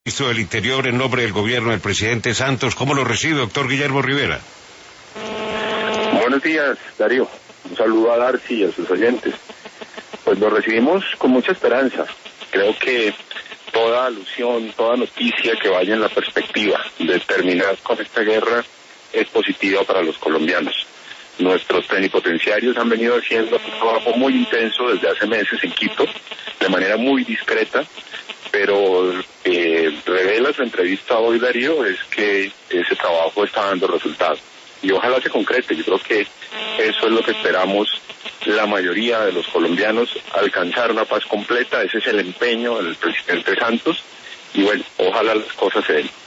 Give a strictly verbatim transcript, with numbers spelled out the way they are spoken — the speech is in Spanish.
Ministro del Interior, en nombre del gobierno del presidente Santos, ¿cómo lo recibe, doctor Guillermo Rivera? Buenos días, Darío. Un saludo a Darcy y a sus oyentes. Pues lo recibimos con mucha esperanza. Creo que toda alusión, toda noticia que vaya en la perspectiva de terminar con esta guerra es positiva para los colombianos. Nuestros plenipotenciarios han venido haciendo un trabajo muy intenso desde hace meses en Quito, de manera muy discreta, pero eh, revela su entrevista hoy, Darío, es que ese trabajo está dando resultados. Y ojalá se concrete. Yo creo que eso es lo que esperamos la mayoría de los colombianos, alcanzar una paz completa. Ese es el empeño del presidente Santos. Y bueno, ojalá las cosas se den.